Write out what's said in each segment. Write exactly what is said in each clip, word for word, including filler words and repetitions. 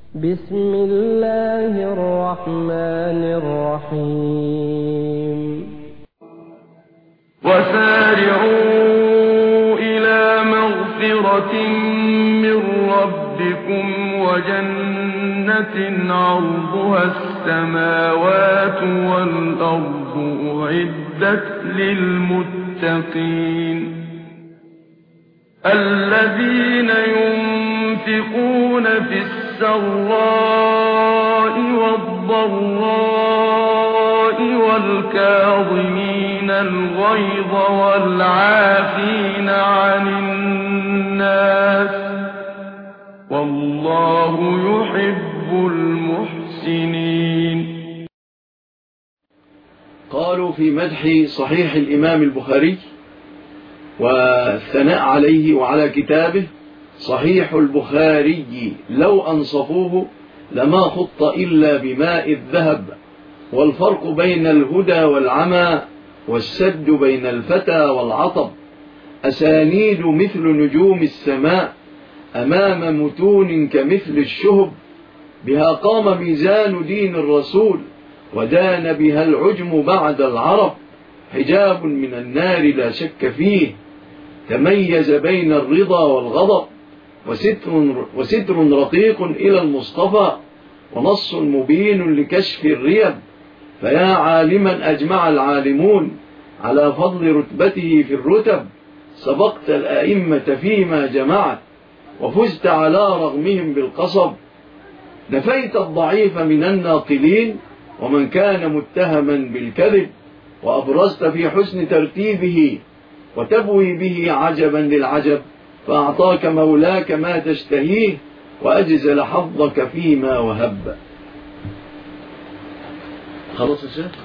بسم الله الرحمن الرحيم وسارعوا إلى مغفرة من ربكم وجنة عرضها السماوات والأرض أعدت للمتقين الذين ينفقون في السراء والضراء والكاظمين الغيظ والعافين عن الناس والله يحب المحسنين. قالوا في مدح صحيح الإمام البخاري والثناء عليه وعلى كتابه: صحيح البخاري لو أنصفوه لما خط إلا بماء الذهب، والفرق بين الهدى والعمى والسد بين الفتى والعطب، أسانيد مثل نجوم السماء أمام متون كمثل الشهب، بها قام ميزان دين الرسول ودان بها العجم بعد العرب، حجاب من النار لا شك فيه تميز بين الرضا والغضب، وستر, وستر رقيق إلى المصطفى، ونص مبين لكشف الريب، فيا عالما أجمع العالمون على فضل رتبته في الرتب، سبقت الأئمة فيما جمعت وفزت على رغمهم بالقصب، نفيت الضعيف من الناقلين ومن كان متهما بالكذب، وأبرزت في حسن ترتيبه وتبوي به عجبا للعجب، فأعطاك مولاك ما تشتهيه وأجزل حظك فيما وهب. خلاص يا شيخ.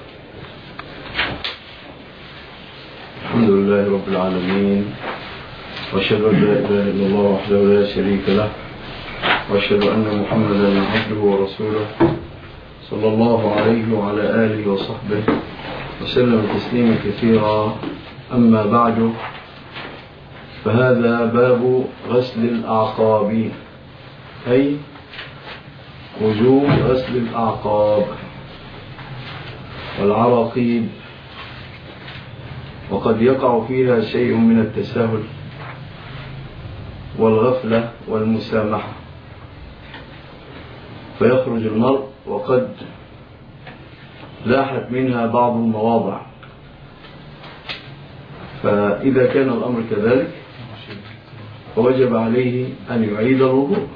الحمد لله رب العالمين، وأشهد أن لا إله إلا الله وحده لا شريك له، وأشهد أن محمدا عبده ورسوله صلى الله عليه وعلى آله وصحبه وسلم تسليما كثيرا. أما بعد، فهذا باب غسل الأعقاب، أي وجوب غسل الأعقاب والعراقيب، وقد يقع فيها شيء من التساهل والغفلة والمسامحة، فيخرج المرء وقد لاحت منها بعض المواضع، فإذا كان الأمر كذلك فوجب عليه أن يعيد الوضوء.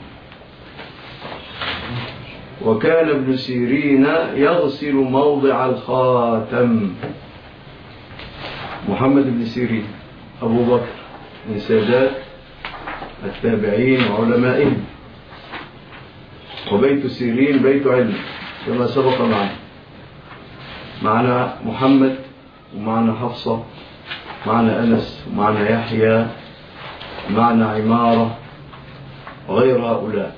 وكان ابن سيرين يغسل موضع الخاتم. محمد بن سيرين أبو بكر من سادات التابعين وعلمائهم، وبيت سيرين بيت علم كما سبق معنا. معنا محمد ومعنا حفصة، معنا أنس ومعنا يحيى ومعنا عمارة وغير هؤلاء.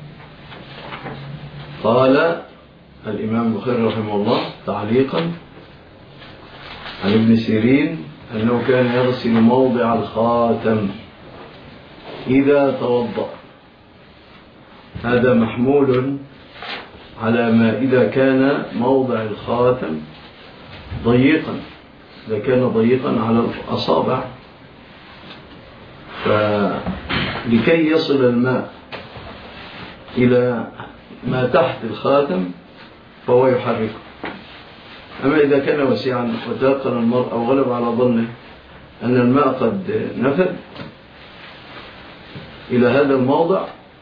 قال الإمام البخاري رحمه الله تعليقا عن ابن سيرين أنه كان يغسل موضع الخاتم إذا توضأ. هذا محمول على ما إذا كان موضع الخاتم ضيقا، إذا كان ضيقا على الأصابع، فلكي يصل الماء إلى ما تحت الخاتم فهو يحركه. أما إذا كان وسيعا وتيقن المرء أو غلب على ظنه أن الماء قد نفذ إلى هذا الموضع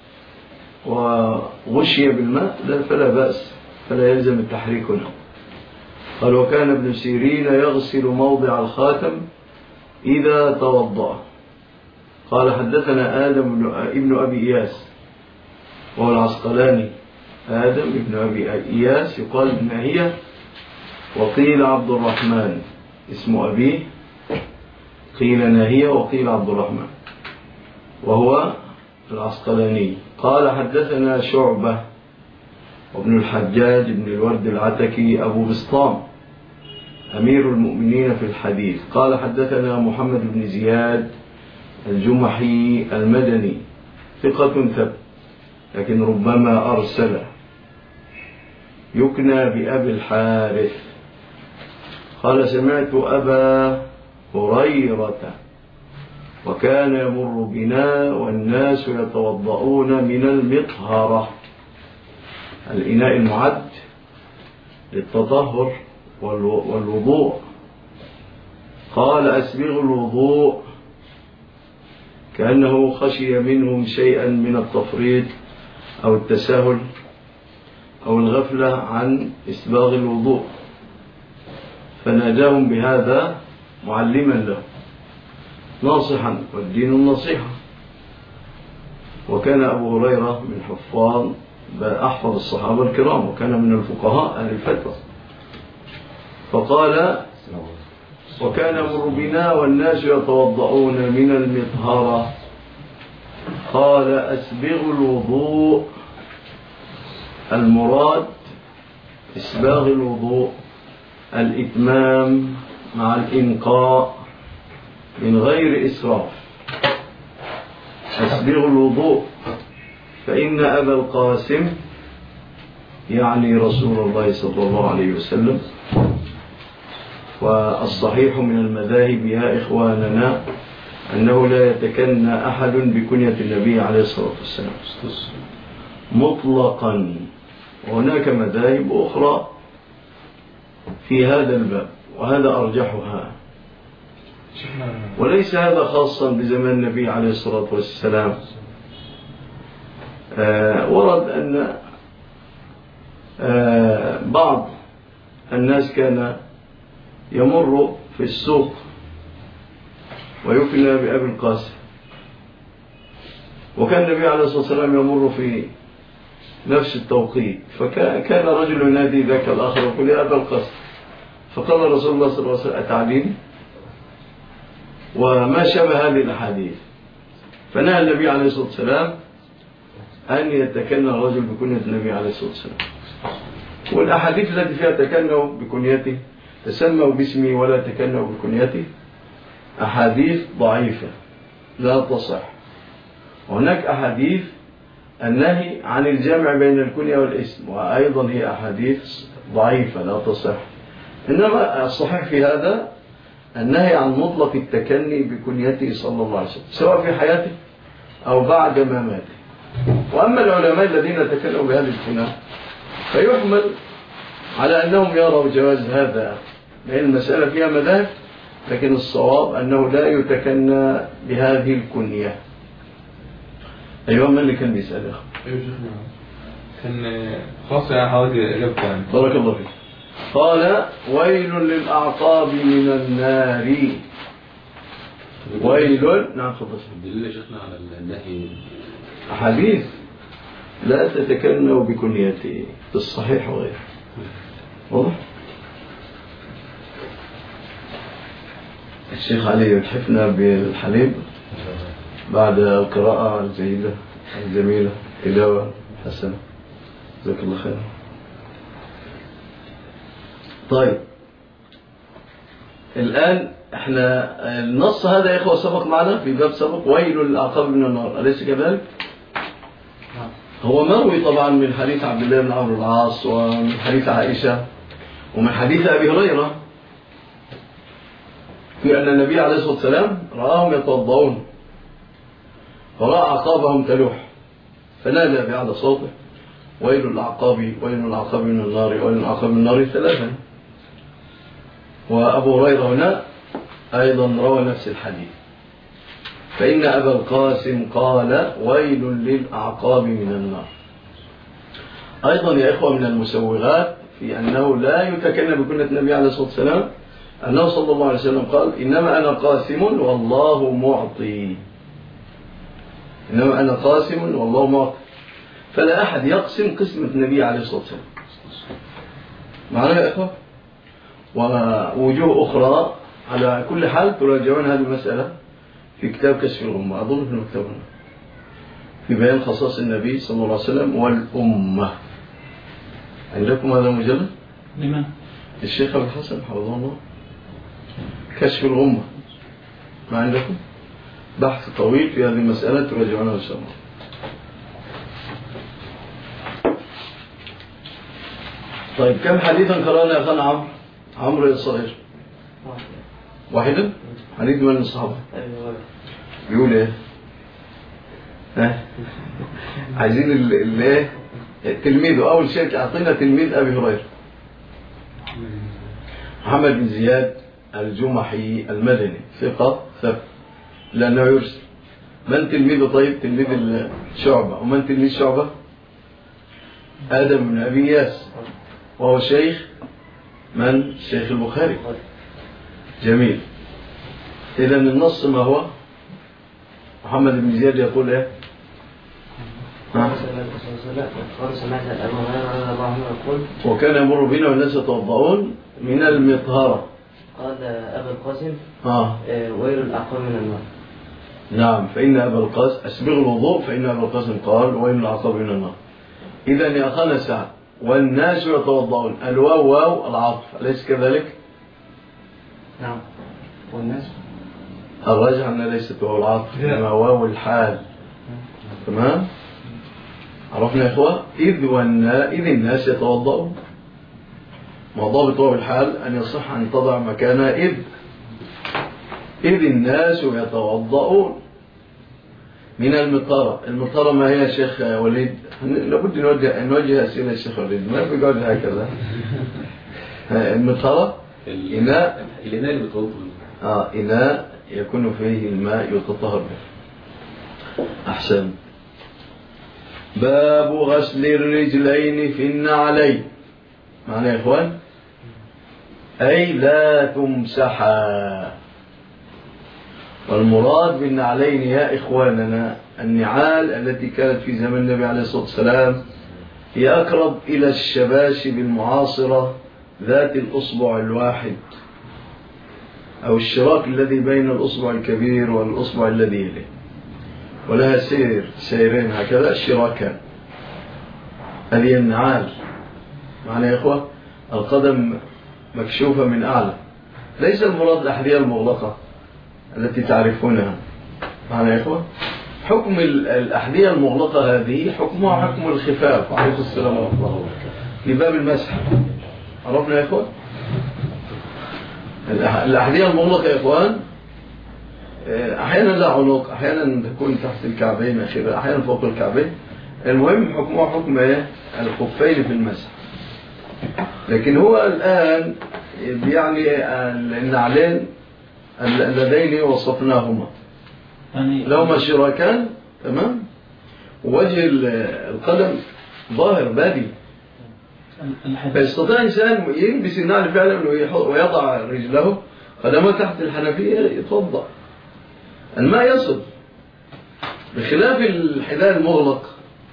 وغشي بالماء فلا بأس، فلا يلزم التحريك هنا. قال: وكان ابن سيرين يغسل موضع الخاتم إذا توضأ. قال: حدثنا آدم ابن أبي إياس وهو العسقلاني. آدم ابن أبي إياس يقال ناهية، وقيل عبد الرحمن اسم أبيه، قيل ناهية وقيل عبد الرحمن، وهو العسقلاني. قال: حدثنا شعبة وابن الحجاج بن الورد العتكي أبو بسطام أمير المؤمنين في الحديث. قال: حدثنا محمد بن زياد الجمحي المدني ثقة ثبت. لكن ربما أرسل، يكنى بأبي الحارث. قال سمعت أبا هريرة وكان يمر بنا والناس يتوضؤون من المطهرة، الإناء المعد للتطهر والوضوء. قال أسبغ الوضوء، كأنه خشي منهم شيئا من التفريط أو التساهل أو الغفلة عن إسباغ الوضوء، فناداهم بهذا معلما له ناصحا، والدين النصيحة. وكان أبو هريرة من حفاظ أحفظ الصحابة الكرام، وكان من الفقهاء أهل الفتوى. فقال وكان يمر بنا والناس يتوضؤون من المطهرة. قال أسبغ الوضوء، المراد إسباغ الوضوء الإتمام مع الإنقاء من غير إسراف. أسبغ الوضوء، فإن أبا القاسم يعني رسول الله صلى الله عليه وسلم. والصحيح من المذاهب يا إخواننا أنه لا يتكنى أحد بكنية النبي عليه الصلاة والسلام مطلقا. وهناك مذاهب أخرى في هذا الباب، وهذا أرجحها. وليس هذا خاصا بزمان النبي عليه الصلاة والسلام. آه ورد أن آه بعض الناس كان يمر في السوق ويكنى بأبي القاسم، وكان النبي عليه الصلاة والسلام يمر في نفس التوقيت، فكان رجل ينادي ذاك الآخر ويقول يا أبا القاسم، فقال رسول الله صلى الله عليه وسلم أتعليني؟ وما شابه هذه الأحاديث. فنهى النبي عليه الصلاة والسلام أن يتكنى الرجل بكنية النبي عليه الصلاة والسلام. والأحاديث التي فيها تكنوا بكنيته، تسموا باسمي ولا تكنوا بكنيته، أحاديث ضعيفة لا تصح. وهناك أحاديث النهي عن الجمع بين الكنية والاسم، وأيضا هي أحاديث ضعيفة لا تصح. إنما الصحيح في هذا النهي عن مطلق التكني بكنيته صلى الله عليه وسلم، سواء في حياته أو بعد ما مات. وأما العلماء الذين تكلموا بهذه الكنى فيحمل على أنهم يروا جواز هذا، لأن المسألة فيها مذاهب، لكن الصواب أنه لا يتكنى بهذه الكنية. أيها من اللي كان بيسأل؟ أيوة شيخنا، كان خاص يعني حضرتك إجابة. بارك الله فيك. قال ويل للأعقاب من النار. ويل. نعم تفضل. دليل شيخنا على النهي أحاديث لا تتكنوا بكنيته في الصحيح وغيره. واضح؟ الشيخ علي يتحفنا بالحليب بعد القراءة الجيدة الجميلة، تلاوة حسنة، جزاك الله خير. طيب الآن احنا النص هذا يا إخوة سبق معنا في باب سبق، ويل للأعقاب من النار، أليس كذلك؟ هو مروي طبعا من حديث عبد الله بن عمرو العاص، ومن حديث عائشة، ومن حديث أبي هريرة، في أن النبي عليه الصلاة والسلام رآهم يتوضؤون فرأى أعقابهم تلوح، فنادى بأعلى صوته ويل الأعقاب ويل الأعقاب من النار ويل الأعقاب من النار ثلاثا. وأبو هريرة هنا أيضا روى نفس الحديث، فإن أبا القاسم قال ويل للأعقاب من النار. أيضا يا إخوة من المسوغات في أنه لا يتكلم بكنية النبي عليه الصلاة والسلام أنه صلى الله عليه وسلم قال إنما أنا قاسم والله معطي، إنما أنا قاسم والله معطي، فلا أحد يقسم قسمة النبي عليه الصلاة والسلام. معنا يا إخوة؟ ووجوه أخرى على كل حال تراجعون هذه المسألة في كتاب كشف الغمة، أظن في المكتبة في بيان خصائص النبي صلى الله عليه وسلم والأمة. عندكم هذا المجلد؟ لمن؟ الشيخ أبو الحسن حفظه الله، كشف الغمة. ما عندكم؟ بحث طويل في هذه المسألة تراجعونها إن شاء الله. طيب كم حديثا قرأنا يا أخانا عمرو؟ عمرو الصغير واحدا؟ حديث من الصحابة بيقول إيه؟ ها؟ عايزين اللي تلميذه أول شيء أعطينا تلميذ أبي هريرة. محمد بن زياد الجمحي المدني ثقة ثبت لأنه يرسل. من تلميذه؟ طيب تلميذ شعبة. ومن تلميذ شعبة؟ آدم بن أبي ياس وهو شيخ من؟ شيخ البخاري. جميل. إذا النص ما هو؟ محمد بن زياد يقول إيه؟ وكان يمر بنا والناس يتوضؤون من المطهرة. قال أبا القاسم آه. ويل الأعقاب من النار. نعم فإن أبا القاسم أسبغ الوضوء فإن أبا القاسم قال ويل الأعقاب من النار. إذا يا أخانا سعد والناس يتوضؤون الواو واو العطف أليس كذلك؟ نعم. والناس الراجح أن ليست واو العطف إنما واو الحال. تمام؟ عرفنا يا إخوة؟ إذ والنا إذ الناس يتوضؤون. وضابط واو الحال أن يصح أن تضع مكانها إذ. إذ الناس يتوضؤون من المطهرة. المطهرة ما هي يا شيخ وليد؟ لابد نوجه نوجه أسئلة الشيخ وليد ما بيقعد هكذا. المطهرة إناء الإناء اللي بتوضأ آه إناء يكون فيه الماء يتطهر به. أحسن. باب غسل الرجلين في النعلين. معنى يا إخوان أي لا تمسحا. والمراد بالنعلين يا إخواننا النعال التي كانت في زمن النبي عليه الصلاة والسلام هي أقرب إلى الشباشب المعاصرة ذات الأصبع الواحد أو الشراك الذي بين الأصبع الكبير والأصبع الذي يليه ولها سير سيرين هكذا الشراكان. هذه النعال. معنى يا إخوة القدم مكشوفة من أعلى. ليس المراد الأحذية المغلقة التي تعرفونها. معنى يا إخوة حكم الأحذية المغلقة هذه حكمها حكم الخفاف عليه السلام ورحمة الله لباب المسح. عرفنا يا إخوة الأحذية المغلقة يا إخوان أحيانا لا عنق أحيانا تكون تحت الكعبين أحيانا فوق الكعبين. المهم حكمها حكم الخفين في المسح. لكن هو الآن يعني النعلين اللذين وصفناهما لهما شراكان تمام ووجه القدم ظاهر بادي فيستطيع إنسان يلبس النعل فعلا ويضع رجله قدمه تحت الحنفية يتوضأ الماء يصل بخلاف الحذاء المغلق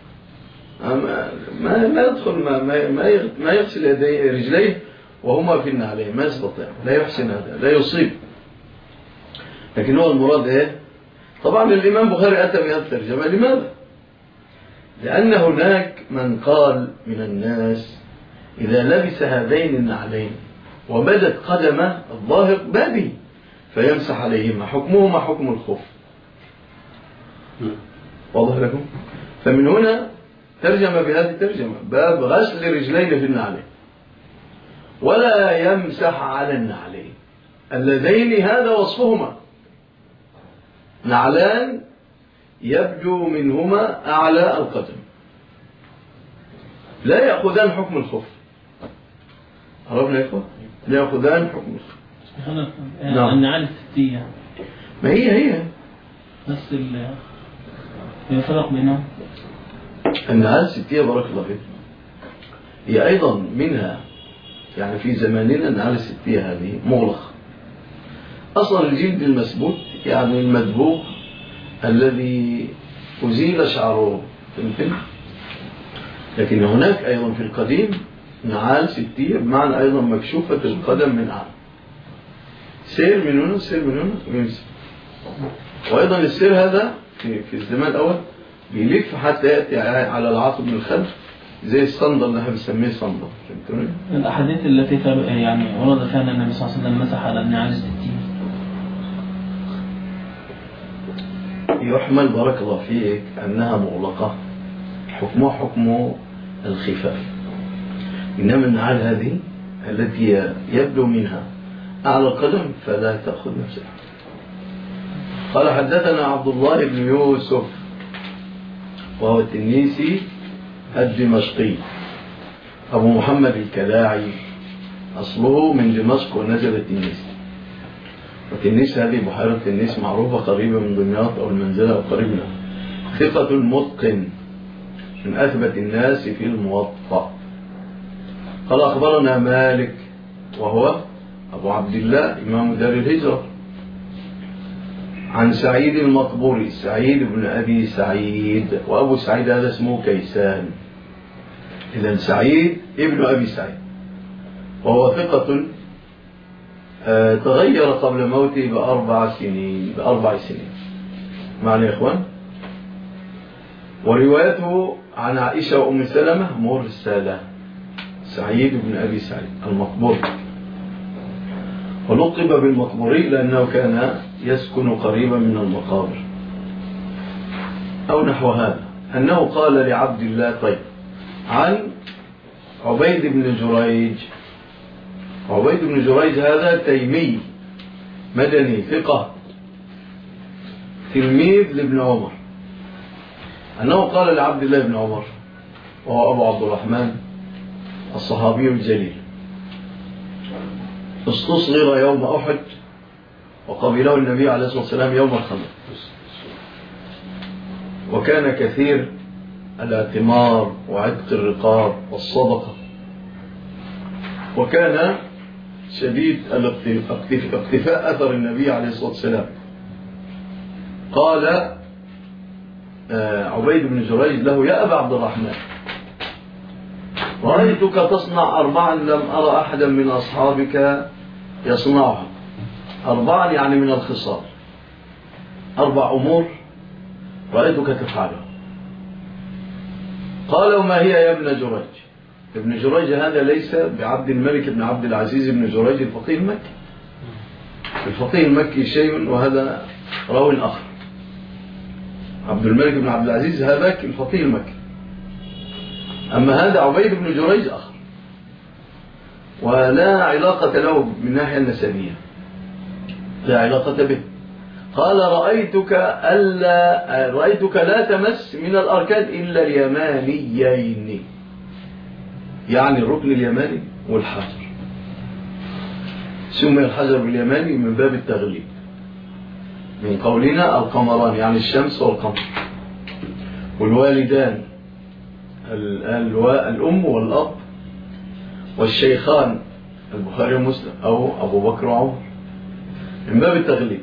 ما ما يدخل ما ما ما يغسل يديه رجليه وهما في النعلين ما يستطيع لا يحسن هذا لا يصيب. لكن هو المراد ايه؟ طبعا الإمام بخاري أتى بهذه الترجمة لماذا؟ لأن هناك من قال من الناس إذا لبس هذين النعلين وبدت قدمه الظاهر بادي فيمسح عليهما حكمهما حكم الخف. واضح لكم؟ فمن هنا ترجم بهذه الترجمة باب غسل رجلين في النعلين ولا يمسح على النعلين اللذين هذا وصفهما نعلان يبدو منهما أعلى القدم لا يأخذان حكم الخف. عرفنا يا إخوة؟ لا يأخذان حكم الخف. نعم. النعال الستية ما هي هي بس الفرق بينهم النعال الستية بارك الله فيك هي أيضا منها يعني في زماننا النعال الستية هذه مغلقة. أصلا الجلد المسبوت يعني المدبوغ الذي أزيل شعره فهمتم؟ لكن هناك أيضا في القديم نعال ستية بمعنى أيضا مكشوفة القدم من أعلى سير من هنا سير من هنا ويمسك. وأيضا السير هذا في, في الزمان الأول بيلف حتى يأتي على العاطب من الخلف زي الصندل اللي احنا بنسميه صندل. الأحاديث التي يعني ورد فيها النبي صلى الله عليه وسلم مسح على النعال الستين يحمل بارك الله فيك أنها مغلقة حكمها حكم الخفاف. إنما النعال هذه التي يبدو منها أعلى القدم فلا تأخذ نفسها. قال حدثنا عبد الله بن يوسف وهو التنيسي الدمشقي أبو محمد الكلاعي، أصله من دمشق ونزل التنيس. وتنيس هذه بحيرة تنيس معروفة قريبة من دمياط أو المنزلة أو قريبنا. ثقة متقن من أثبت الناس في الموطأ. قال أخبرنا مالك وهو أبو عبد الله إمام دار الهجرة عن سعيد المقبوري، سعيد بن أبي سعيد، وأبو سعيد هذا اسمه كيسان. إذن سعيد ابن أبي سعيد، وهو ثقة تغير قبل موته بأربع سنين بأربع سنين معنى يا إخوان. وروايته عن عائشة وأم سلمة مرسلة. سعيد بن أبي سعيد المقبوري، ولقب بالمقبوري لأنه كان يسكن قريبا من المقابر أو نحو هذا. أنه قال لعبد الله طيب عن عبيد بن جريج. عبيد بن جريج هذا تيمي مدني ثقة تلميذ لابن عمر، أنه قال لعبد الله بن عمر وهو أبو عبد الرحمن الصحابي الجليل: استصغر يوم أحد وقبله النبي عليه الصلاة والسلام يوم الخندق، وكان كثير الاعتمار وعتق الرقاب والصدقة، وكان شديد اقتفاء أثر النبي عليه الصلاة والسلام. قال عبيد بن جريج له: يا أبا عبد الرحمن، رأيتك تصنع أربعا لم أرى أحدا من أصحابك يصنعها. أربعا يعني من الخصال، أربع أمور رأيتك تفعلها. قال: وما هي يا ابن جريج؟ ابن جريج هذا ليس بعبد الملك بن عبد العزيز بن جريج الفقيه المكي. الفقيه المكي شيء وهذا راو آخر. عبد الملك بن عبد العزيز هذاك الفقيه المكي، أما هذا عبيد بن جريج آخر، ولا علاقة له من الناحية النسبية، لا علاقة به. قال: رأيتك ألا رأيتك لا تمس من الأركان إلا اليمانيين، يعني الركن اليماني والحجر. سمي الحجر باليماني من باب التغليب، من قولنا القمران يعني الشمس والقمر، والوالدان الأم والأب، والشيخان البخاري ومسلم أو أبو بكر وعمر، من باب التغليب.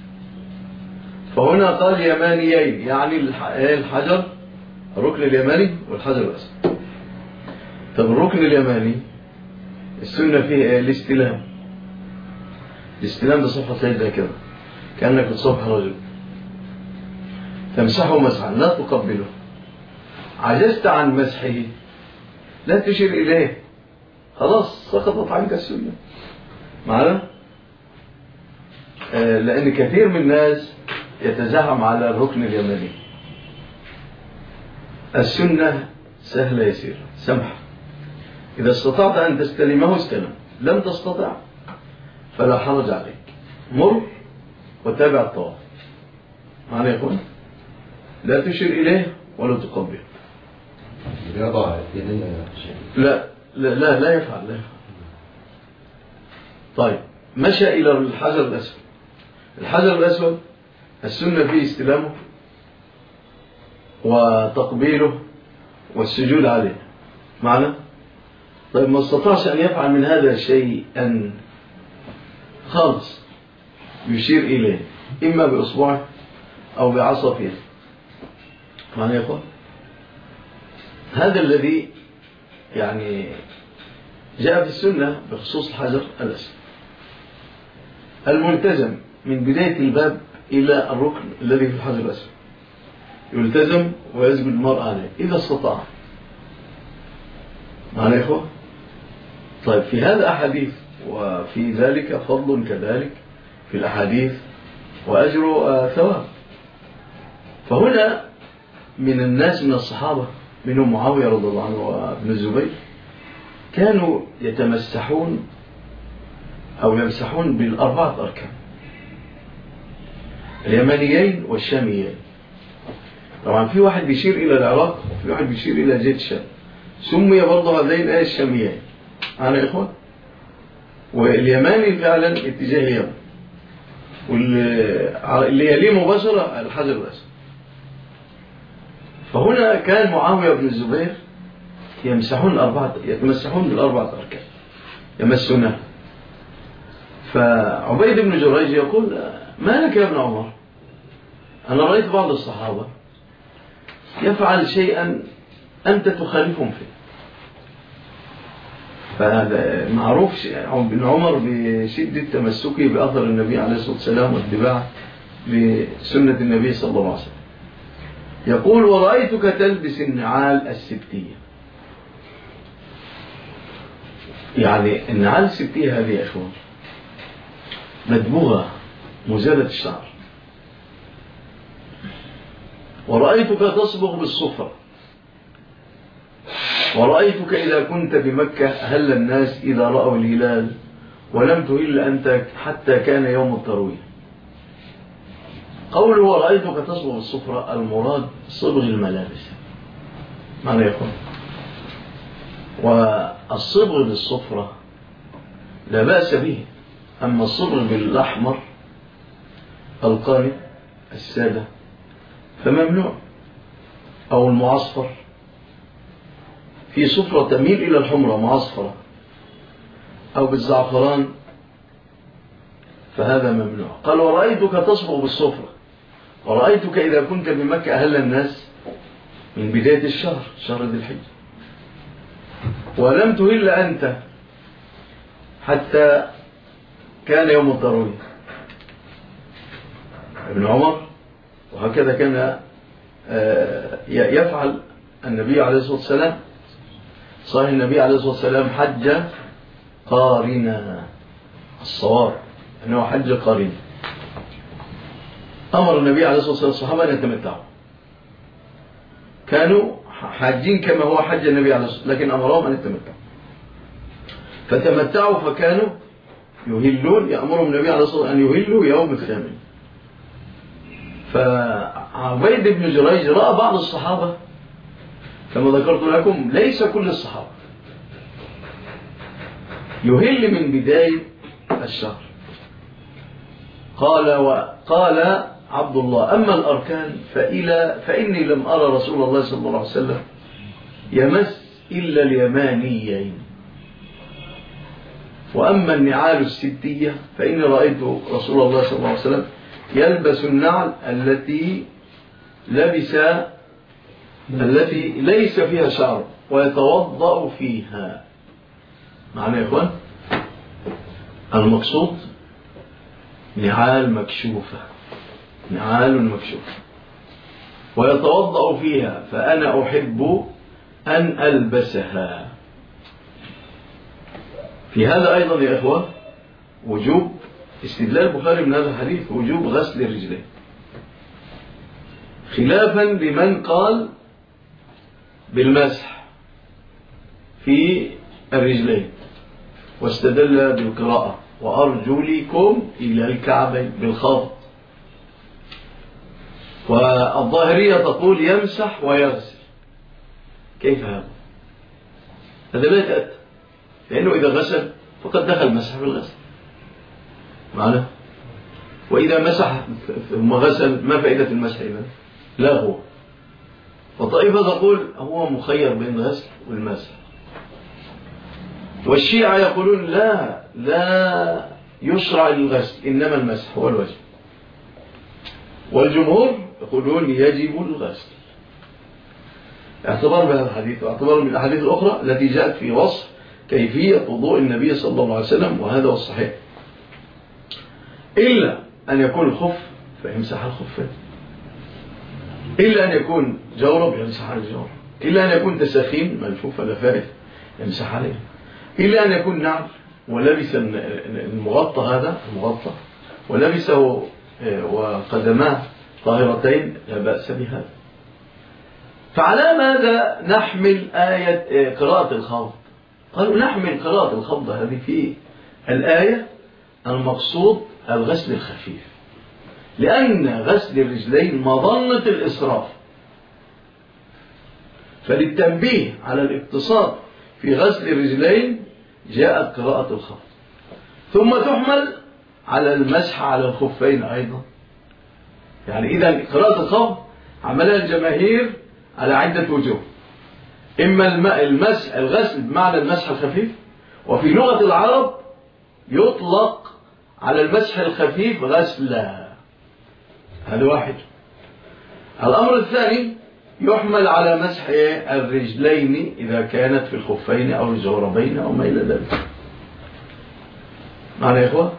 فهنا قال يمانيين يعني الحجر الركن اليماني والحجر الأسود. طب الركن اليماني السنة فيه الاستلام. الاستلام بصفحة سيدة كده كأنك بتصفح رجل، تمسحه مسحا لا تقبله. عجزت عن مسحه لا تشير إليه، خلاص سقطت عنك السنة. معنا؟ آه لأن كثير من الناس يتزاحم على الركن اليماني. السنة سهلة يسير سمح، إذا استطعت أن تستلمه استلم، لم تستطع فلا حرج عليك، مر وتابع الطواف. معنى يقول لا تشير إليه ولا تقبل. يضع يديه لا لا لا, لا يفعل لا يفعل. طيب مشى إلى الحجر الأسود. الحجر الأسود السنة فيه استلامه وتقبيله والسجود عليه. معنى؟ طيب ما استطاعش أن يفعل من هذا شيئا خالص يشير إليه إما بإصبعه أو بعصا فيه. معنى يقول هذا الذي يعني جاء في السنة بخصوص الحجر الأسود. الملتزم من بداية الباب إلى الركن الذي في الحجر الأسود يلتزم ويسجد المرء عليه إذا استطاع. معنى يا إخوة؟ طيب في هذا أحاديث وفي ذلك فضل كذلك في الأحاديث وأجر ثواب. فهنا من الناس من الصحابة منهم معاوية رضي الله عنه وابن الزبير كانوا يتمسحون أو يمسحون بالأربعة أركان، اليمانيين والشاميين. طبعا في واحد بيشير إلى العراق وفي واحد بيشير إلى جهة الشام، سمي برضه هذين آية الشاميين. أنا يا إخوان، واليماني فعلا اتجاه اليمن، واللي يليه مباشرة الحجر الأسود. فهنا كان معاوية بن الزبير يمسحون الأربعة، يتمسحون بالأربعة أركان يمسونها. فعبيد بن جريج يقول: ما لك يا ابن عمر؟ أنا رأيت بعض الصحابة يفعل شيئا أنت تخالفهم فيه. فهذا معروف ابن عمر بشدة تمسكه بأثر النبي عليه الصلاة والسلام واتباع لسنة النبي صلى الله عليه وسلم. يقول: ورأيتك تلبس النعال السبتية. يعني النعال السبتية هذه يا إخوان مدبوغة مزالة الشعر. ورأيتك تصبغ بالصفرة. ورأيتك إذا كنت بمكة هل الناس إذا رأوا الهلال ولم تهل أنت حتى كان يوم التروية. قوله ورأيتك تصبغ بالصفرة المراد صبغ الملابس. معنى يقول والصبغ بالصفرة لا بأس به، أما الصبغ بالأحمر القاني السادة فممنوع، أو المعصفر، في صفرة تميل إلى الحمرة معصفرة، أو بالزعفران فهذا ممنوع. قال: ورأيتك تصبغ بالصفرة. ورأيتك إذا كنت بمكة أهل الناس من بداية الشهر، شهر ذي الحجة، ولم تهل أنت حتى كان يوم التروية. ابن عمر وهكذا كان يفعل النبي عليه الصلاة والسلام. صحيح النبي عليه الصلاة والسلام حج قارنا، الصواب أنه حج قارنا. أمر النبي عليه الصلاة والسلام الصحابة أن يتمتعوا، كانوا حاجين كما هو حج النبي عليه الصلاة والسلام، لكن أمرهم أن يتمتعوا فتمتعوا، فكانوا يهلون، يأمرهم النبي عليه الصلاة والسلام أن يهلوا يوم الثامن. فعبيد بن جريج رأى بعض الصحابة كما ذكرت لكم، ليس كل الصحابة، يهل من بداية الشهر. قال وقال عبد الله: أما الأركان فإلى فإني لم أرى رسول الله صلى الله عليه وسلم يمس إلا اليمانيين. وأما النعال الستية فإني رأيت رسول الله صلى الله عليه وسلم يلبس النعل التي لبس التي ليس فيها شعر ويتوضأ فيها. معنى يا إخوان المقصود نعال مكشوفة، نعال مكشوفة ويتوضأ فيها، فأنا أحب أن ألبسها. في هذا أيضا يا إخوة وجوب استدلال البخاري من هذا الحديث، وجوب غسل الرجلين، خلافا لمن قال بالمسح في الرجلين واستدل بالقراءة وأرجلكم إلى الكعبين بالخفض. والظاهرية تقول يمسح ويغسل. كيف هذا؟ هذا لا يتأتى، لأنه إذا غسل فقد دخل مسح بالغسل معنا، وإذا مسح ثم غسل ما فائدة المسح إذن؟ لا هو. وطائفة تقول هو مخير بين الغسل والمسح. والشيعة يقولون لا لا يشرع للغسل، إنما المسح هو الوجه. والجمهور يقولون يجب الغسل، اعتبار بهذا الحديث واعتبار من الأحاديث الأخرى التي جاءت في وصف كيفية وضوء النبي صلى الله عليه وسلم، وهذا هو الصحيح. إلا أن يكون الخف فيمسح الخفين، إلا أن يكون جورب يمسح على الجورب، إلا أن يكون تساخين ملفوف لفائف يمسح عليه، إلا أن يكون نعل ولبس المغطى هذا المغطى ولبسه وقدماه طاهرتين لا بأس بهذا. فعلى ماذا نحمل آية قراءة الخوف؟ قالوا نحمل قراءة الخفض هذه في الآية المقصود الغسل الخفيف، لأن غسل الرجلين مظنة الإسراف، فللتنبيه على الاقتصاد في غسل الرجلين جاءت قراءة الخفض، ثم تحمل على المسح على الخفين أيضا. يعني إذا قراءة الخفض عملها الجماهير على عدة وجوه، إما المسح الغسل بمعنى المسح الخفيف، وفي لغة العرب يطلق على المسح الخفيف غسلا، هذا واحد. الأمر الثاني يحمل على مسح الرجلين إذا كانت في الخفين أو الجوربين أو ما إلى ذلك. معنى يا إخوة؟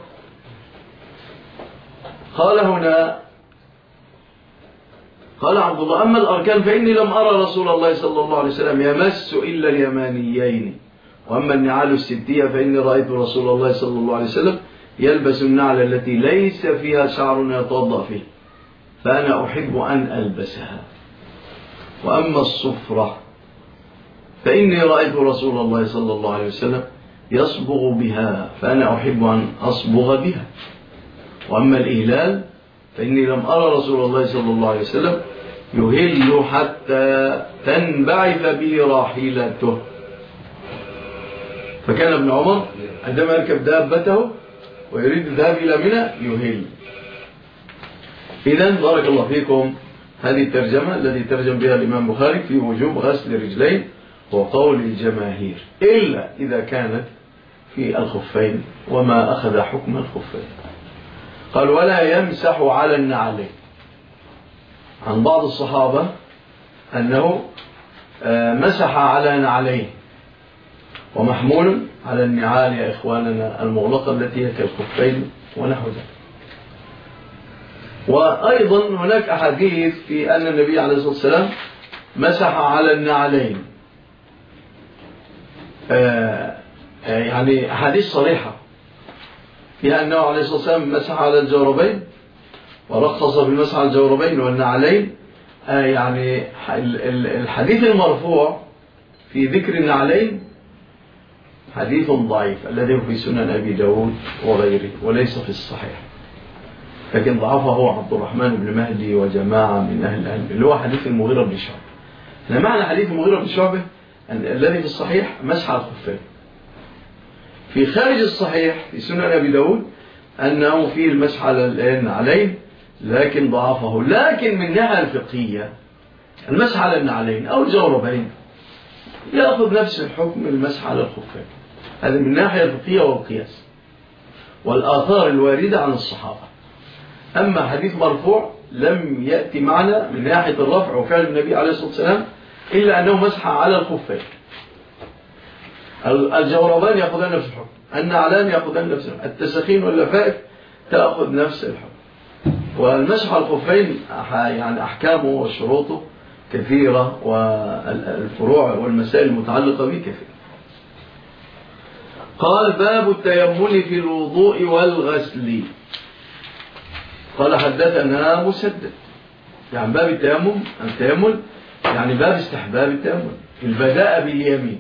قال هنا قال عبد الله: أما الأركان فإني لم أرى رسول الله صلى الله عليه وسلم يمس إلا اليمانيين، وأما النعال الستية فإني رأيت رسول الله صلى الله عليه وسلم يلبس النعل التي ليس فيها شعر يتوضأ فيه، فأنا أحب أن ألبسها. وأما الصفرة فإني رأيت رسول الله صلى الله عليه وسلم يصبغ بها، فأنا أحب أن أصبغ بها. وأما الإهلال فإني لم أرى رسول الله صلى الله عليه وسلم يهل حتى تنبعث به راحلته، فكان ابن عمر عندما يركب دابته ويريد الذهاب إلى منى يهل. إذن بارك الله فيكم، هذه الترجمة التي ترجم بها الإمام البخاري في وجوب غسل الرجلين وقول الجماهير، إلا إذا كانت في الخفين، وما أخذ حكم الخفين. قال: ولا يمسح على النعلين. عن بعض الصحابة أنه مسح على نعلين، ومحمول على النعال يا إخواننا المغلقة التي هي كالخفين ونحو ذلك. وأيضا هناك أحاديث في أن النبي عليه الصلاة والسلام مسح على النعلين، آه يعني أحاديث صريحة فيها أنه عليه الصلاة والسلام مسح على الجوربين ورخص في المسح على الجوربين والنعلين. آه يعني الحديث المرفوع في ذكر النعلين حديث ضعيف الذي في سنن أبي داود وغيره وليس في الصحيح، لكن ضعفه عبد الرحمن بن مهدي وجماعة من أهل العلم، اللي هو حديث المغيرة بن شعبة. معنى حديث المغيرة بن شعبة الذي في الصحيح مسح على الخفين. في خارج الصحيح في سنن أبي داود أنه فيه المسح على النعلين، لكن ضعفه. لكن من الناحية الفقهية المسح على النعلين أو الجوربين يأخذ نفس الحكم المسح على الخفين، هذا من الناحية الفقهية والقياس والآثار الواردة عن الصحابة. أما حديث مرفوع لم يأتي معنا من ناحية الرفع وفعل النبي عليه الصلاة والسلام إلا أنه مسح على الخفين. الجوربان يأخذان نفس الحكم، النعلان يأخذان نفس الحكم، التسخين واللفائف تأخذ نفس الحكم. والمسح على الخفين يعني أحكامه وشروطه كثيرة، والفروع والمسائل المتعلقة به كثيرة. قال: باب التيمم في الوضوء والغسل. قال: حدثنا مسدد. يعني باب التيمم، التيمم يعني باب استحباب التيمم، البداء باليمين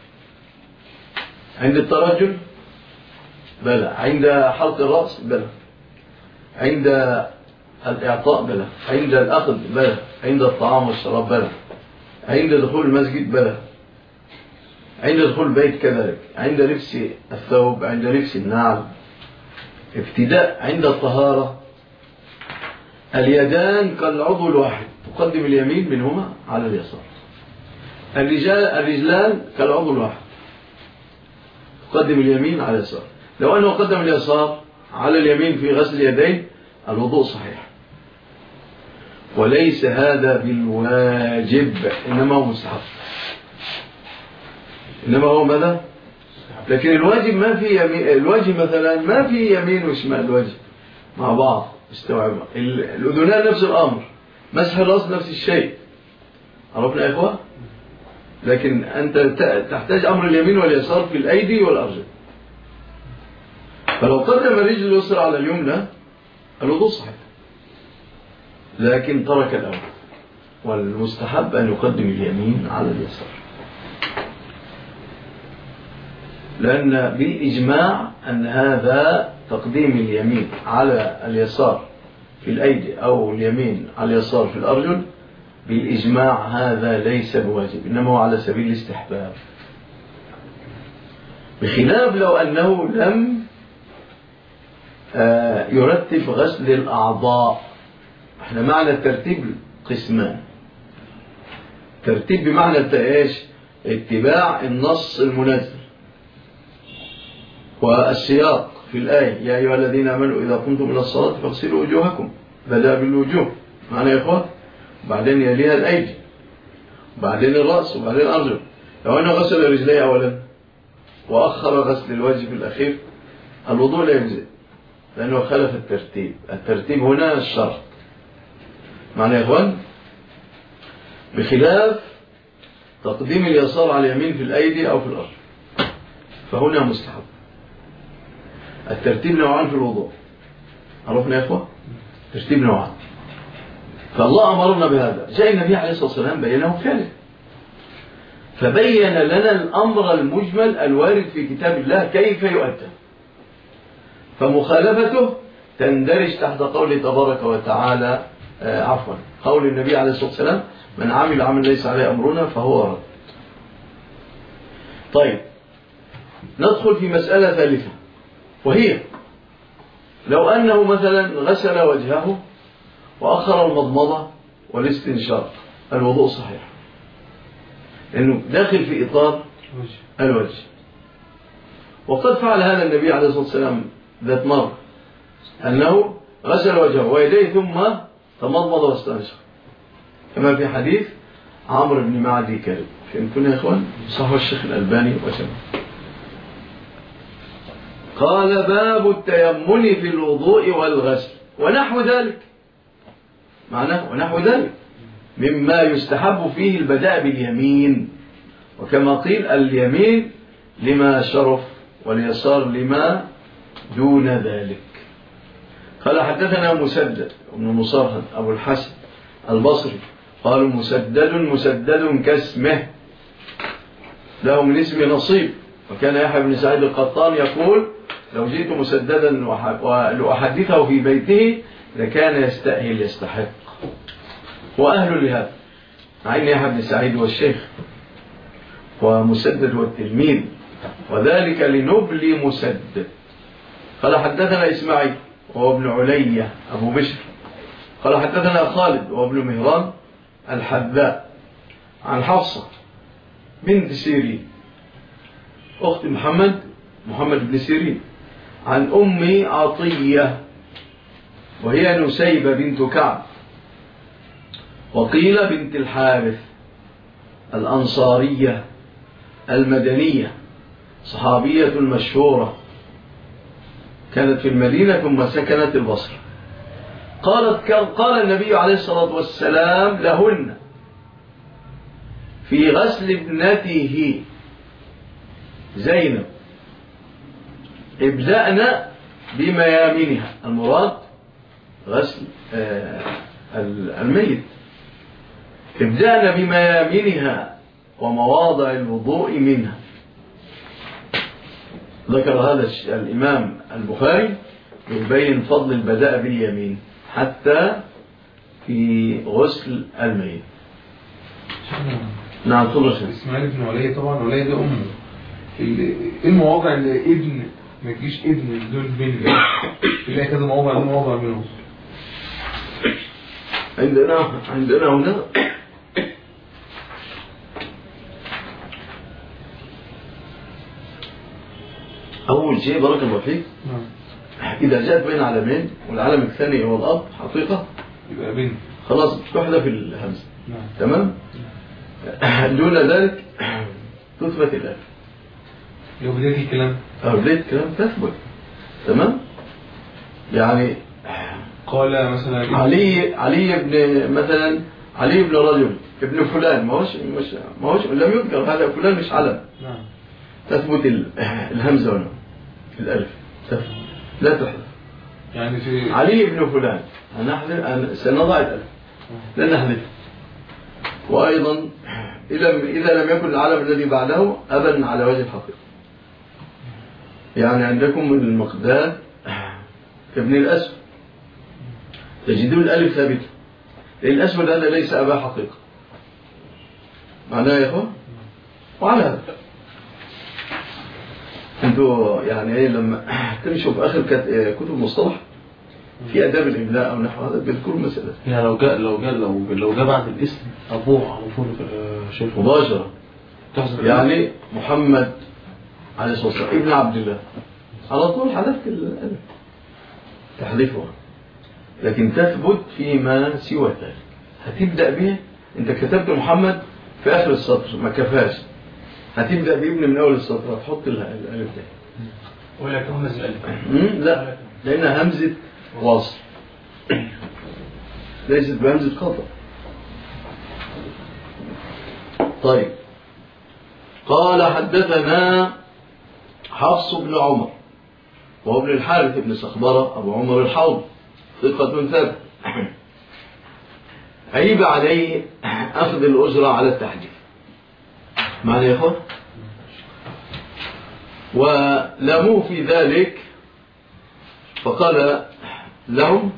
عند الترجل بلى، عند حلق الرأس بلى، عند الإعطاء بلى، عند الأخذ بلى، عند الطعام والشراب بلى، عند دخول المسجد بلى، عند دخول البيت كذلك، عند لبس الثوب، عند لبس النعل. ابتداء عند الطهارة. اليدان كالعضو الواحد، تقدم اليمين منهما على اليسار. الرجال الرجلان كالعضو الواحد، تقدم اليمين على اليسار. لو أنه قدم اليسار على اليمين في غسل اليدين الوضوء صحيح، وليس هذا بالواجب، إنما هو مستحب، إنما هو ماذا؟ لكن الواجب ما في يمين، الواجب مثلا ما في يمين وشمال، الواجب مع بعض استوعبها. الأذنان نفس الأمر، مسح الرأس نفس الشيء، عرفنا يا إخوة؟ لكن أنت تحتاج أمر اليمين واليسار في الأيدي والأرجل. فلو قدم الرجل اليسرى على اليمنى الوضوء صحيح، لكن ترك الأول، والمستحب أن يقدم اليمين على اليسار. لأن بالإجماع أن هذا تقديم اليمين على اليسار في الأيدي أو اليمين على اليسار في الأرجل بالإجماع هذا ليس بواجب، إنما هو على سبيل الاستحباب، بخلاف لو أنه لم يرتب غسل الأعضاء. احنا معنى الترتيب قسمان، ترتيب بمعنى ايش؟ اتباع النص المنزل والسياق في الآية يا أيها الذين آمنوا إذا قمتم إلى الصلاة فاغسلوا وجوهكم، بدأ بالوجوه معنى يا إخوان، وبعدين يليها الأيدي وبعدين الرأس وبعدين الأرجل. لو أنه غسل رجليه أولا وأخر غسل الوجه في الأخير الوضوء لا يجزئ، لأنه خلف الترتيب. الترتيب هنا الشرط معنى يا إخوان، بخلاف تقديم اليسار على اليمين في الأيدي أو في الأرجل فهنا مستحب. الترتيب نوعان في الوضوء، عرفنا يا إخوة؟ ترتيب نوعان، فالله أمرنا بهذا. جاء النبي عليه الصلاة والسلام بينه فعله، فبين لنا الأمر المجمل الوارد في كتاب الله كيف يؤدى، فمخالفته تندرج تحت قوله تبارك وتعالى آه عفوا قول النبي عليه الصلاة والسلام من عمل عمل ليس عليه أمرنا فهو رد. طيب ندخل في مسألة ثالثة، وهي لو أنه مثلا غسل وجهه وأخر المضمضة والاستنشاق الوضوء صحيح، لأنه داخل في إطار الوجه. وقد فعل هذا النبي عليه الصلاة والسلام ذات مرة، أنه غسل وجهه ويديه ثم تمضمض واستنشق، كما في حديث عمرو بن معدي كرب. فهمتون يا إخوان؟ صحيح الشيخ الألباني وشمه. قال باب التيمم في الوضوء والغسل ونحو ذلك، معناه ونحو ذلك مما يستحب فيه البداء باليمين، وكما قيل اليمين لما شرف واليسار لما دون ذلك. قال حدثنا مسدد بن مصرهد أبو الحسن البصري قالوا مسدد مسدد كاسمه له من اسم نصيب. وكان يحيى بن سعيد القطان يقول لو جئت مسددا لأحدثه في بيته لكان يستأهل يستحق، وأهل لهذا، مع أن يحيى بن سعيد والشيخ ومسدد والتلميذ، وذلك لنبل مسدد. قال حدثنا إسماعيل وهو ابن علية أبو بشر قال حدثنا خالد وابن مهران الحذاء عن حفصة بنت سيرين أخت محمد محمد بن سيرين عن أم عطية وهي نسيبة بنت كعب، وقيل بنت الحارث الأنصارية المدنية صحابية مشهورة، كانت في المدينة ثم سكنت البصرة. قالت قال النبي عليه الصلاة والسلام لهن في غسل ابنته زينب ابدأنا بميامنها، المراد غسل الميت، ابدأنا بميامنها ومواضع الوضوء منها. ذكر هذا الإمام البخاري يبين فضل البداء باليمين حتى في غسل الميت. نعم طول شيء. اسماعيل بن علي طبعا، علي ده أمه. ايه المواضع اللي ابن ما تجيش ابن بدون بن؟ تلاقي كذا مواضع دون مواضع منهم. عندنا عندنا هنا أول شيء بارك الله فيك إذا جاءت بين علمين والعلم الثاني هو الأب حقيقة يبقى بن، خلاص تحذف الهمزة. نعم. تمام. دون ذلك تثبت الألف. لو بديت الكلام أو بديت الكلام تثبت. تمام. يعني قال مثلا علي علي ابن مثلا علي ابن رجل ابن فلان، ما هوش مش ما هوش لم يذكر هذا فلان مش علم. نعم. تثبت الهمزة هنا الألف تثبت لا تحذف. يعني في علي ابن فلان هنحذف، سنضع الألف لن نحذف. وأيضا إذا لم يكن العلم الذي بعده أبا على وجه الحقيقة. يعني عندكم المقداد ابن الأسود تجدون الألف ثابتة، لأن الأسود هذا ليس أبا حقيقة. معناه يا إخوة؟ وعلى هذا أنتوا يعني إيه لما تمشوا في آخر كتب مصطلح في آداب الإملاء أو نحو هذا بيذكروا مسألة. يعني لو جاء لو جاء لو لو جاء بعد الاسم أبوه على طول شيخ مباشرة يعني محمد عليه الصلاة والسلام ابن عبد الله على طول حذفت الألف تحذفها، لكن تثبت فيما سوى ذلك. هتبدأ به، أنت كتبت محمد في آخر السطر ما كفاش، هتبدأ بابن من أول السطر هتحط الألف ده ولا تهمز الألف؟ لا، لأنها همزة وصل ليست بهمزة خطأ. طيب قال حدثنا حفص بن عمر وهو ابن الحارث بن صخبرة أبو عمر الحوض ثقة ثابت، عيب عليه أخذ الأجرة على التحديث. معنى يا إخوة؟ ولاموه في ذلك فقال لهم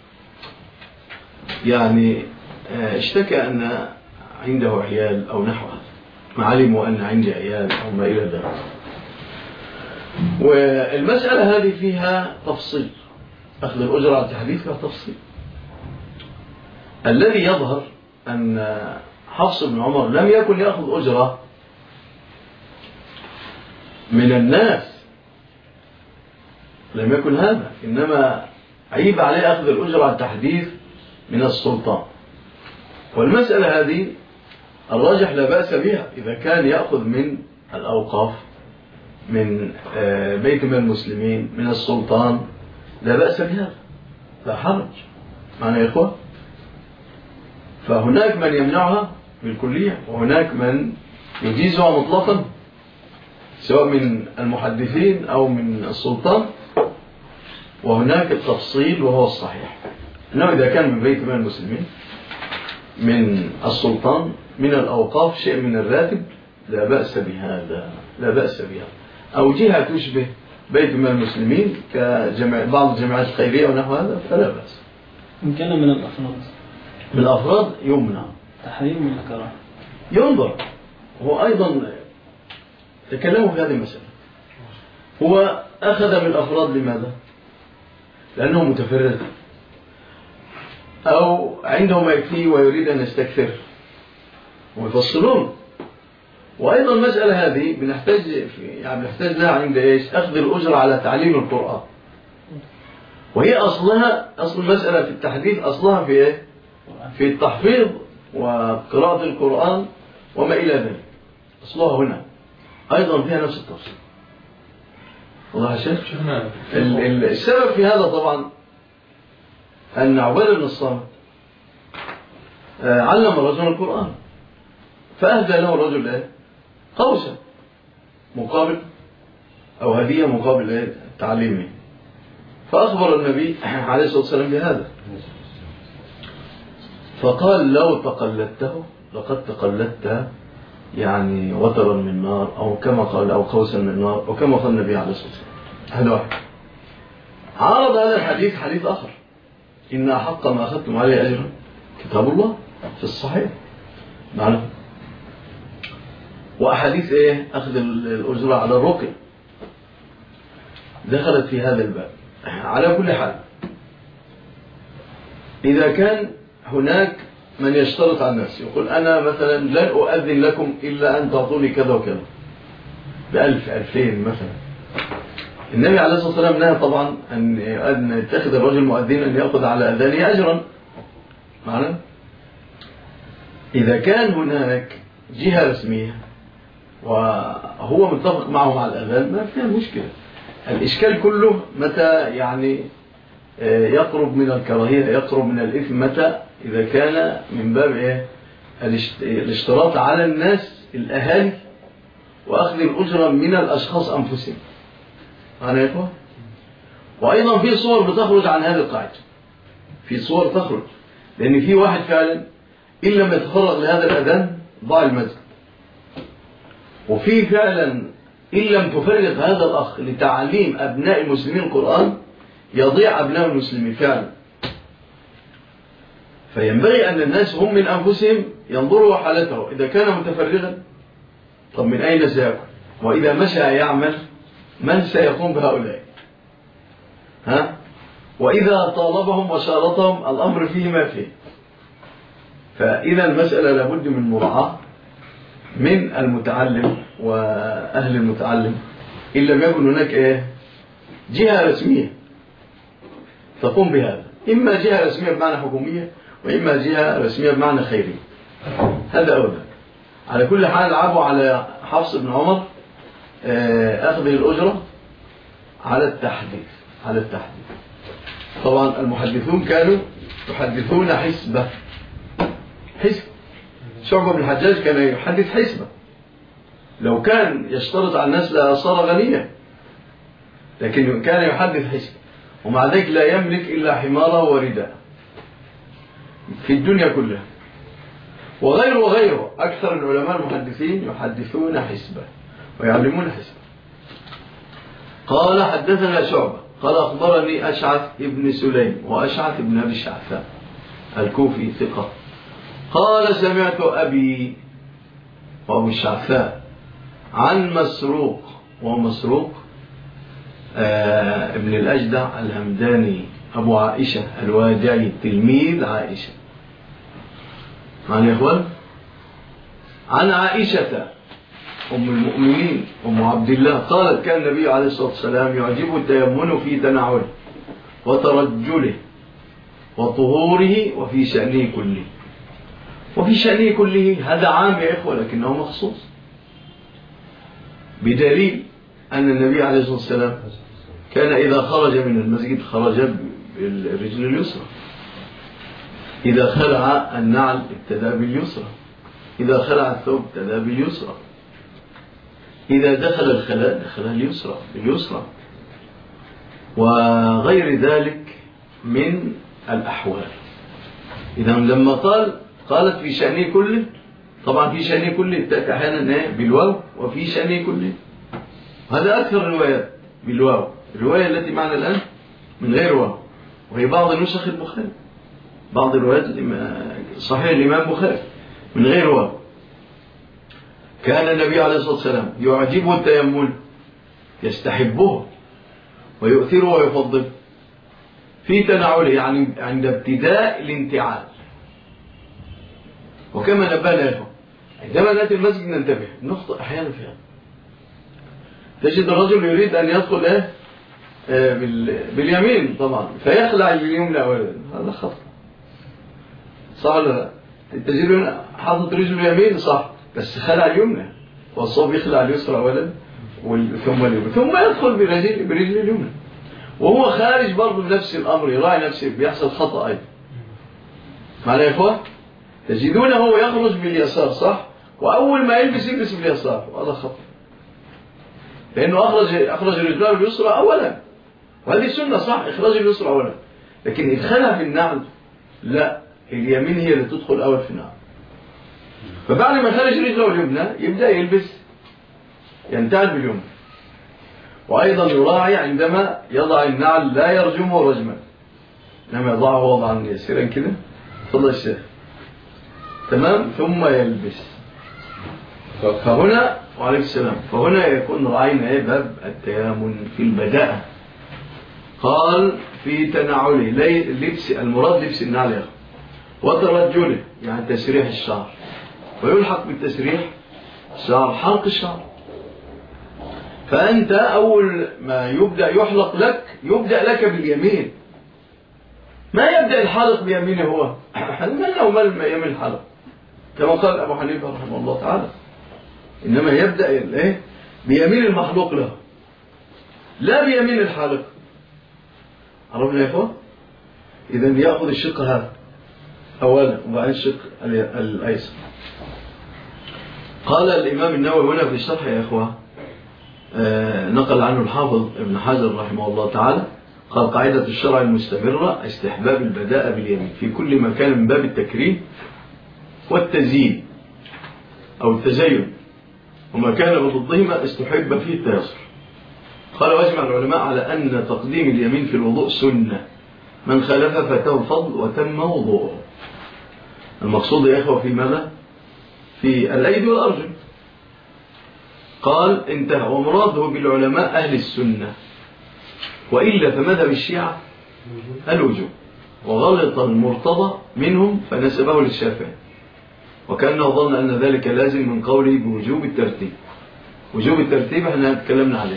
يعني اشتكى أن عنده عيال أو نحو هذا، ما علموا أن عندي عيال أو ما إلى ذلك. والمسألة هذه فيها تفصيل، أخذ الأجرة على التحديث فيها تفصيل. الذي يظهر أن حفص بن عمر لم يكن يأخذ أجرة من الناس، لم يكن هذا، إنما عيب عليه أخذ الأجرة على التحديث من السلطان. والمسألة هذه الراجح لا بأس بها إذا كان يأخذ من الأوقاف من بيت من المسلمين من السلطان، لا بأس بها، لا حرج. معنى يا إخوة؟ فهناك من يمنعها بالكلية وهناك من يجيزها مطلقا سواء من المحدثين أو من السلطان، وهناك التفصيل وهو الصحيح أنه إذا كان من بيت من المسلمين من السلطان من الأوقاف شيء من الراتب لا بأس بهذا، لا بأس بها. أو جهة تشبه بيت من المسلمين كجمع بعض الجماعات الخيرية ونحو هذا فلا بأس. إن كان من الأفراد من الأفراد يمنع تحريم ولا كراهة؟ ينظر. هو أيضا تكلموا في هذه المسألة. هو أخذ من الأفراد لماذا؟ لأنه متفرد أو عنده ما يكفيه ويريد أن يستكثر ويفصلون. وأيضا المسألة هذه بنحتاج يعني بنحتاج لها عند إيش؟ أخذ الأجرة على تعليم القرآن، وهي أصلها أصل المسألة في التحديث أصلها في إيه؟ في التحفيظ وقراءة القرآن وما إلى ذلك، أصلها هنا أيضا فيها نفس التفصيل. والله يا شيخ السبب في هذا طبعا أن عبادة بن الصامت علم الرجل القرآن فأهدى له الرجل إيه؟ قوسا مقابل أو هدية مقابل إيه؟ تعليمه. فأخبر النبي عليه الصلاة والسلام بهذا فقال لو تقلدته لقد تقلدت يعني وترا من نار أو كما قال أو قوسا من نار أو كما قال النبي عليه الصلاة والسلام. هذا واحد. عارض هذا الحديث حديث آخر إن أحق ما أخذتم عليه أجرا كتاب الله في الصحيح معنا. وأحاديث إيه أخذ الأجرة على الرقي دخلت في هذا الباب. على كل حال إذا كان هناك من يشترط على الناس يقول أنا مثلا لن أؤذن لكم إلا أن تعطوني كذا وكذا بألف ألفين مثلا، النبي عليه الصلاة والسلام نهى طبعا أن يتخذ الرجل مؤذنا أن يأخذ على أذانه أجرا معنا. إذا كان هناك جهة رسمية وهو متفق معهم على الأذان ما فيها مشكلة. الإشكال كله متى يعني يقرب من الكراهية يقرب من الإثم، متى إذا كان من باب إيه الاشتراط على الناس الأهالي وأخذ الأجرة من الأشخاص أنفسهم. أنا يقول وأيضا في صور بتخرج عن هذه القاعدة، في صور تخرج لأن في واحد فعلا إن لم يتفرغ لهذا الأذان ضاع المسجد، وفي فعلا إن لم تفرغ هذا الأخ لتعليم أبناء المسلمين القرآن يضيع أبناء المسلمين فعلا. فينبغي أن الناس هم من أنفسهم ينظروا حالته، إذا كان متفرغا طب من أين سيكون؟ وإذا مشى يعمل من سيقوم بهؤلاء؟ ها؟ وإذا طالبهم وشارطهم الأمر فيه ما فيه. فإذا المسألة لابد من مراعاة من المتعلم وأهل المتعلم، إن لم يكن هناك إيه؟ جهة رسمية تقوم بهذا، إما جهة رسمية بمعنى حكومية وإما جهة رسمية بمعنى خيري. هذا أولا. على كل حال لعبوا على حفص بن عمر أخذ الأجرة على التحديث على التحديث. طبعا المحدثون كانوا يحدثون حسبة حسب. شعبة بن الحجاج كان يحدث حسبة، لو كان يشترط على الناس لصار غنيا، لكن كان يحدث حسبة، ومع ذلك لا يملك إلا حمارة ورداء في الدنيا كلها. وغيره وغيره أكثر العلماء المحدثين يحدثون حسبة ويعلمون حسبة. قال حدثنا شعبة قال أخبرني أشعث ابن سليم، وأشعث ابن أبي الشعثاء الكوفي ثقة، قال سمعت أبي وأبو الشعثاء عن مسروق، ومسروق آه ابن الأجدع الهمداني أبو عائشة الوادعي تلميذ عائشة، معنا يا إخوان؟ عن عائشة أم المؤمنين أم عبد الله قالت كان النبي عليه الصلاة والسلام يعجبه التيمن في تنعله وترجله وطهوره وفي شأنه كله. وفي شأنه كله هذا عام يا إخوة لكنه مخصوص، بدليل أن النبي عليه الصلاة والسلام كان إذا خرج من المسجد خرج بالرجل اليسرى، إذا خلع النعل ابتدأ باليسرى، إذا خلع الثوب ابتدأ باليسرى، إذا دخل الخلاء دخل اليسرى باليسرى، وغير ذلك من الأحوال. إذا لما قال قالت في شأنه كله، طبعا في شأنه كله تأتي أحيانا بالواو، وفي شأنه كله هذا أكثر الروايات بالواو. الرواية التي معنا الآن من غير واو، وهي بعض نسخ البخاري، بعض الروايات صحيح الإمام بخاري من غير واو. كان النبي عليه الصلاة والسلام يعجبه التيمم، يستحبه ويؤثره ويفضله في تنعله، يعني عند ابتداء الانتعال. وكما نبهنا لكم عندما نأتي المسجد ننتبه، نخطئ أحيانا في هذا. تجد الرجل يريد أن يدخل إيه؟ آه باليمين طبعا، فيخلع اليمين أولا، هذا خطأ صح ولا لا؟ تجد حاطط رجله اليمين صح، بس خلع اليمنى، والصوب يخلع اليسرى أولا ثم اليمنى، ثم يدخل برجل برجل اليمنى، وهو خارج برضه بنفس الأمر يراعي نفسه، بيحصل خطأ أيضا. معنا يا إخوة؟ تجدونه هو يخرج باليسار صح، وأول ما يلبس يلبس باليسار، وهذا خطأ، لأنه أخرج أخرج رجله اليسرى أولا، وهذه سنة صح، إخراج اليسرى أولا، لكن إدخالها في النعل لا، اليمين هي اللي تدخل أول في النعل. فبعد ما خرج رجله اليمنى يبدأ يلبس ينتعل باليمنى. وأيضا يراعي عندما يضع النعل لا يرجمه رجما، إنما يضعه وضعا يسيرا كده. تفضل الشيخ. تمام. ثم يلبس. فهنا وعليك السلام، فهنا يكون رأينا ايه باب التيامن في البداءة. قال في تنعله لبس، المراد لبس النعل يا أخي، وترجله يعني تسريح الشعر، ويلحق بالتسريح الشعر حلق الشعر. فأنت أول ما يبدأ يحلق لك يبدأ لك باليمين، ما يبدأ الحلق بيمينه هو، هل وما يمين الحلق كما قال أبو حنيفة رحمه الله تعالى، إنما يبدأ إيه بيمين المحلوق له لا بيمين الحالق. عرفنا يا إخوة؟ إذن يأخذ الشق هذا أولا وبعدين الشق الأيسر. قال الإمام النووي هنا في الشرح يا إخوة، آه نقل عنه الحافظ ابن حجر رحمه الله تعالى، قال قاعدة الشرع المستمرة استحباب البداء باليمين في كل ما كان من باب التكريم والتزيين أو التزين، وما كان بضدهما استحب فيه التيسر. قال واجمع العلماء على أن تقديم اليمين في الوضوء سنة، من خالف فاته الفضل وتم وضوءه. المقصود يا إخوة في ماذا؟ في الأيدي والأرجل. قال انتهى. ومراده بالعلماء أهل السنة، وإلا فمذهب الشيعة الوجوب، وغلط المرتضى منهم فنسبه للشافعي، وكأنه ظن أن ذلك لازم من قوله بوجوب الترتيب. وجوب الترتيب احنا تكلمنا عليه.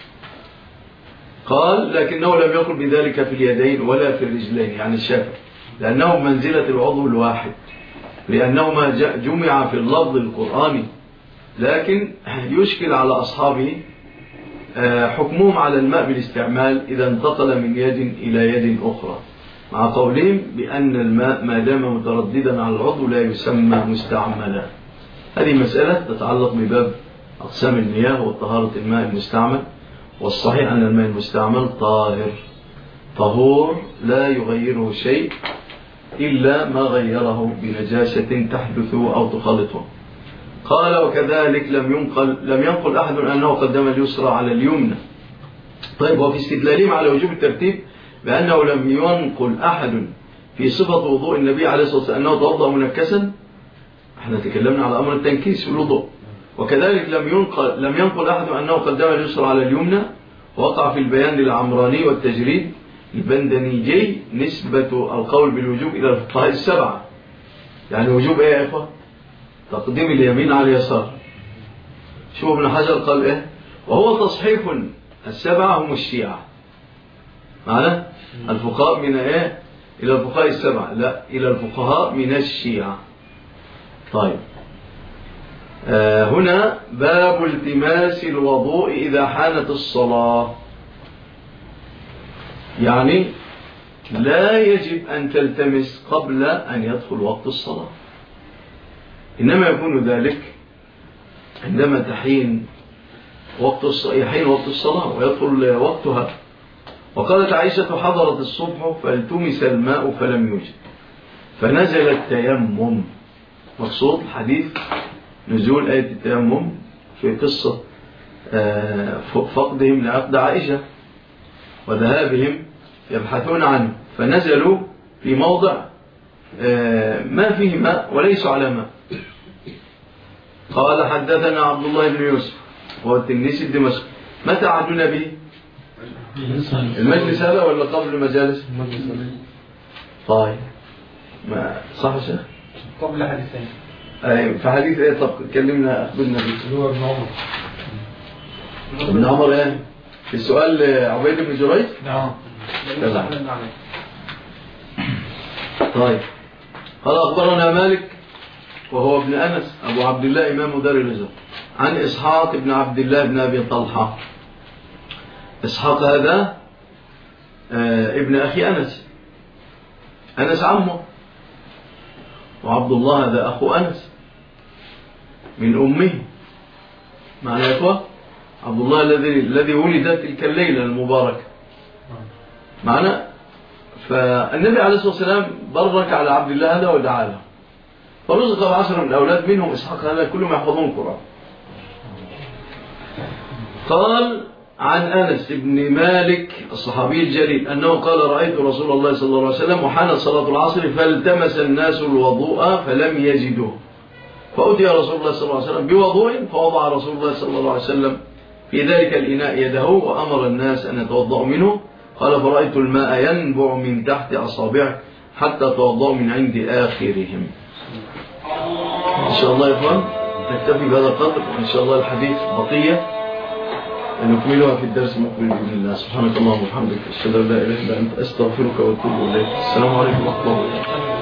قال لكنه لم يقل بذلك في اليدين ولا في الرجلين، يعني الشافعي، لأنه منزلة العضو الواحد، لأنهما جمع في اللفظ القرآني، لكن يشكل على أصحابه حكمهم على الماء بالاستعمال إذا انتقل من يد إلى يد أخرى، مع قولهم بأن الماء ما دام مترددا على العضو لا يسمى مستعملا. هذه مسألة تتعلق بباب أقسام المياه وطهارة الماء المستعمل. والصحيح أن الماء المستعمل طاهر طهور لا يغيره شيء إلا ما غيره بنجاسة تحدث أو تخالطه. قال وكذلك لم ينقل لم ينقل أحد أنه قدم اليسرى على اليمنى. طيب، وفي استدلالهم على وجوب الترتيب بأنه لم ينقل أحد في صفة وضوء النبي عليه الصلاة والسلام أنه توضأ منكسا. احنا تكلمنا على أمر التنكيس في الوضوء. وكذلك لم ينقل لم ينقل أحد أنه قدم اليسرى على اليمنى. وقع في البيان للعمراني والتجريد البندنيجي نسبة القول بالوجوب إلى الفقهاء السبعة. يعني وجوب إيه يا إخوة؟ تقديم اليمين على اليسار. شوف ابن حجر قال إيه؟ وهو تصحيح السبعة هم الشيعة. معنا الفقهاء من إيه؟ إلى الفقهاء السبعة، لا، إلى الفقهاء من الشيعة. طيب، آه هنا باب التماس الوضوء إذا حانت الصلاة. يعني لا يجب أن تلتمس قبل أن يدخل وقت الصلاة، إنما يكون ذلك عندما تحين وقت الصلاة، يحين وقت الصلاة ويدخل وقتها. وقالت عائشة حضرت الصبح فالتمس الماء فلم يوجد فنزل التيمم. مقصود حديث نزول آية التيمم في قصة فقدهم لعقد عائشة وذهابهم يبحثون عنه، فنزلوا في موضع ما فيه ماء وليسوا على ماء. قال حدثنا عبد الله بن يوسف وهو التنيسي الدمشقي. متى عهدنا به؟ المجلس هذا ولا قبل المجالس؟ طيب، ما صح شيخ؟ قبل حديثين. أي في حديث ايه؟ طب كلمنا أخبرنا به. هو ابن عمر. ابن عمر ايه؟ في السؤال عبيد بن جريج؟ نعم. طيب، قال أخبرنا مالك وهو ابن أنس أبو عبد الله إمام دار الهجرة عن إسحاق بن عبد الله بن أبي طلحة. إسحاق هذا آه ابن أخي أنس، أنس عمه، وعبد الله هذا أخو أنس من أمه. معنى يا إخوة عبد الله الذي الذي ولد تلك الليلة المباركة. معنى فالنبي عليه الصلاة والسلام بارك على عبد الله هذا ودعا له، فرزق عشرة من الأولاد منهم إسحاق هذا كلهم يحفظون القرآن. قال عن أنس بن مالك الصحابي الجليل أنه قال رأيت رسول الله صلى الله عليه وسلم وحانت صلاة العصر فالتمس الناس الوضوء فلم يجدوه، فأتي رسول الله صلى الله عليه وسلم بوضوء فوضع رسول الله صلى الله عليه وسلم في ذلك الإناء يده وأمر الناس أن يتوضأوا منه. قال فرأيت الماء ينبع من تحت أصابعه حتى توضأوا من عند آخرهم. إن شاء الله يا إخوان نكتفي بهذا القدر، وإن شاء الله الحديث بقية نكملها في الدرس المقبل بإذن الله. سبحانك اللهم وبحمدك أشهد أن لا إله إلا أنت أستغفرك وأتوب إليك. السلام عليكم ورحمة الله وبركاته.